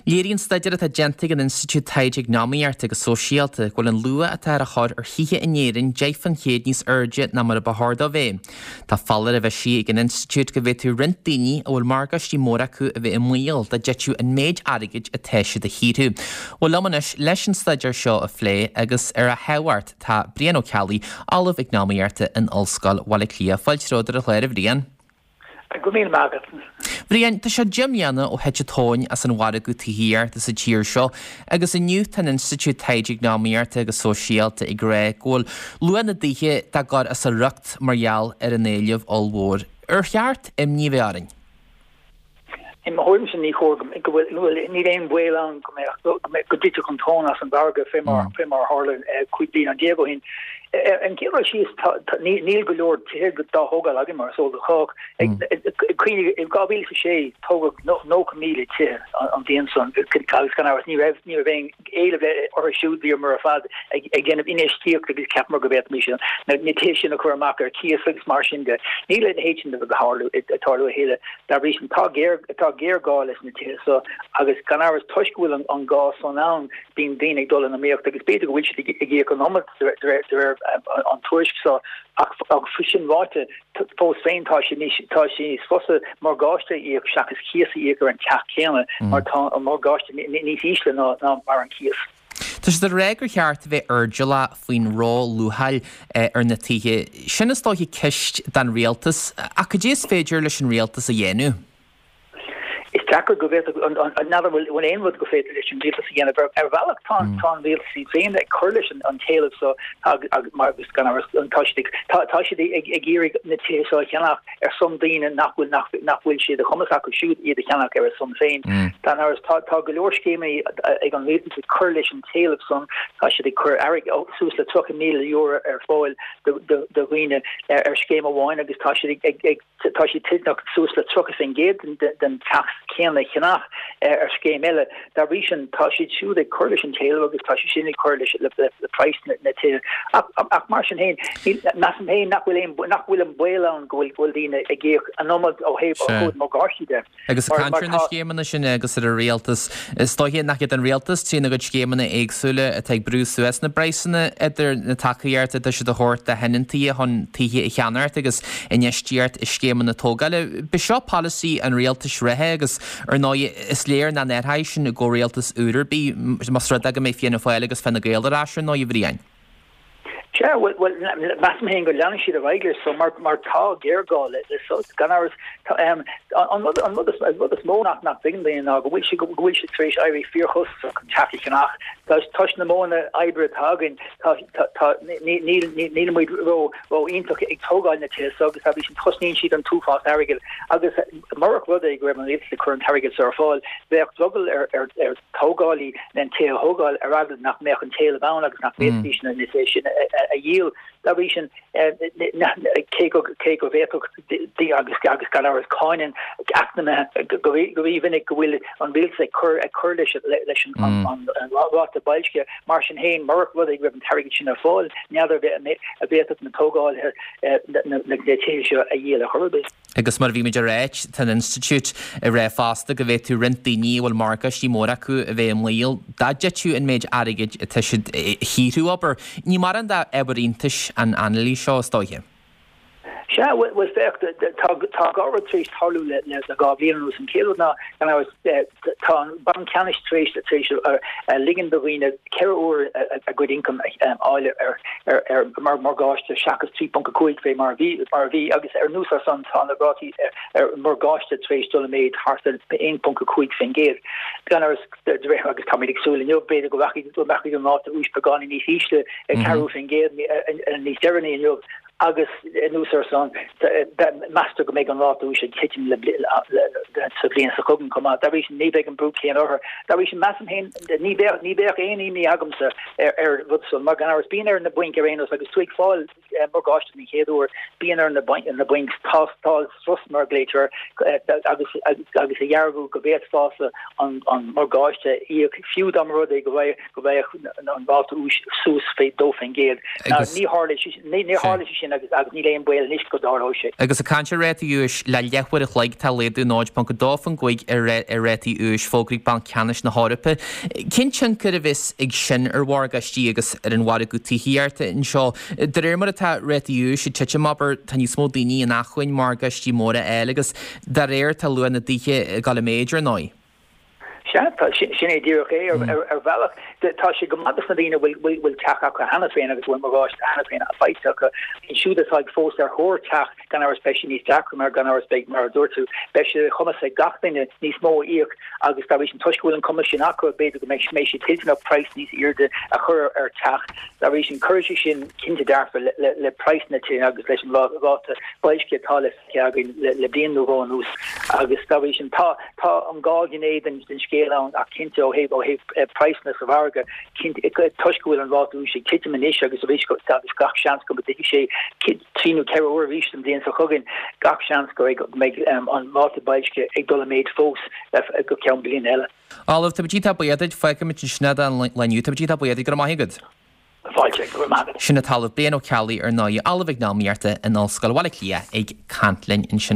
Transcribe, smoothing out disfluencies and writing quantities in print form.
Léiríonn staidir a gentig an Institute Taidig náíart agus sosiálta ghfuil an lua a tar a chod ar chiche inéirin déifan chéad níos urge na mar a bahard a bheith. Tá fallar a bheith si ag an Institute go bheith tú rint daoine a bhfuil margas tí mór acu a bheith i mhuial da jetú an méid airigid a teise de híú. Bhfuil lamanis leis an staidir seo a phlé agus ar a hehart tá Brian O'Cally alah ag náíarta an Ulscoil Walla Clia fáiltródar a chléir a bhríon. Go míl mágat. Brian, tá sé Jimíanna ó heitetóin as an bhhad go tíhíar de sa tíir seo, agus inniu an Institute Taidig náíarta agus sosiálta i gré ghfuil luanna daithe tá gad as a rucht margheall ar an éileh allmhór. Ar cheart im ní bhearing. In my home sin ní chógam ní éon bhil an go dtí chun tóna as an barga fémar Harlan cuiidlín an Diego hin. An gé si níl go leor tí go dá hogal agin mar so de chog gabil sa sé tóga nó míle tí an déanson gan áras ní raibh éile or siúd bí mar a fad ag gnn inéistíocht agus capmar go bheit mis na té sin a chu amach ar tífligs mar sin de níle héin go háú atáú héile da rí tá géir gá leis na tí so agus gan áras tuisúil an gá son ná bín dénig dul an méocht agus beidir go bhfuil ag economic an tuaisk so ag fusin ráte fós féin tá sé fosa mar gáiste íag seachas chiasa íag ar an teach chéanna mar gáiste níos ísle ná mar an chias. Tás de régur cheart bheith urgela faoin rá luhail ar na títhe. Sin is táithí cist den rialtas a go dtéas féidir leis an rialtas a dhéanú. Is Jackar go bit another when ein would go fit real again valach ton real see saying that coalition on tail so Marcus gonna touching a gearing so cannot some dean and not will she the comic could shoot either cannot get some saying then I was taught galore scheme on lead to coalition tail of some should occur Eric Susla took a meal euro foil the win scheme of wine agus Tashi Tidnock Susla took us engaged and then tax Kenna Hinach Scame Ella, that region Tashi Chu, the coalition tail of the Tashi Shinny coalition, the price net tail. Martian Hain, Massam Hain, not William Boyle on Goldina, a gear, a normal O'Have or Mogashi there. I guess a country in the game and the Shin, I guess a realtus, Stohi Nakit and realtus, Tina good game and the egg sula, a take Bruce West and Bryson at their Nataka that should the hort the Henentia on Tia Hanart, I guess, and Yestiart is game and the Toga, Bishop policy and realtus rehegus. Ar ná is léir na nethaid sin go réaltas úidir bí mas rud aga mé fianna fáil agus fanna gaeildir asir ná i bhríon. Sure, well, Massam Hain go leanna siad a bhaiglir so mar tá géir gáil so gan áras an mud is mónach nach bing daon ná go bhfuil si trééis éirí fíorchus chun teach nach tuis na móna éibre tágann níl muid ró ionach ag tógáil na tí so agus a bhí sin tosníonn siad an túfás airigil agus marach rud ag raibh an le chun airigil ar fáil bheith drugil ar tógáilí den té hógáil ar agad nach meach an téile bán agus nach béí sin sin a yield that region Keiko Veto the agus gan áras cáin acna go even go will on wheels a curlish election on the Bailske Martian Hain Mark whether you have target sin fall neither a bit na togáil a yield a horrible. Agus mar bhí meidir réit tan Institute a ré fásta go bheith tú rint daoine bhfuil marcas tí mór acu a bheith mlíal dá jetú in méid airigid a tuisiid híú aber ní mar an dá ebaríontais an anlí seo stáithe. Yeah, was there tag over trees harlu the Gavian was in Kilo now and I was ban canish trace the trace ligging between a care or a good income oil more gosh to shakas 3 punk quick for RV agus news or son on the roti more gosh to trace still made heart 1 punk quick thing gave then I was the comedic soul and you better go back to not the ush pagan in east carol thing gave me and the ceremony and you agus núsar son that master go make an lot we should kitchen the sublin so couldn't come out that we need big and brook can or that we should massam hin ni ber any ni agamsa what so margan hours being there in the blink arenas like a sweet fall more gosh to me head or being there in the blink toss thrust more later agus a yargo go bet fast on more gosh to few dam road they go away on about to sus fe do fengel ni harlish sin agus ní léon buil níos go dáró sé. Agus a canse réití ús le lehfuir a chléig tal léadú náid pan go dáfan goig réití ús fógraigh ban ceannis na Harpa. Cin sin cur a bhís ag sin ar bhhargastí agus ar an bhhar go tííarta in seo. Der mar atá réití ús i tiite mabar tan ní smó daoine an nachchuin margastí móra eile agus dar réir tal luan na ddíche gal méidir nói. Sin é ddíach é ar bhealach tá sé go madas na dtíine bhfuil teach go hena féin agus bhfuil marráist hena féin a feiteach in siúdatáid fós ar thóir teach gan ar spéisi níos deachar mar gan ar spéig mar dúirtú be se chumas sé gachtainine níos mó íoch agus tá bhís an tuiscúil an cumas sin acu beidir go méid mééis sé tiltna price níos irde a chur ar teach a bhís an chuirisi sin cinnte darfa le price na tí agus leis an láta baisce tála ceagin le blianú gáinús agus tá bhís an tá an gágin éiad den scéile a cinnte ó héh price na sa bharga tuiscúil an ráú sé kitmanis agus a bhís go gach seans go dtí sé tríú ce ó vístum déan sa chugin gach seans go méid an máta baisce ag dola méid fós go cean blion eile. Álah tabtí buiad fecha mit snad an leniu tabtí buiad go maigad. Sinna talamh blian ó cealaí ar 9 alh náíarta in áscail bhhaile lia ag cantlinn in sin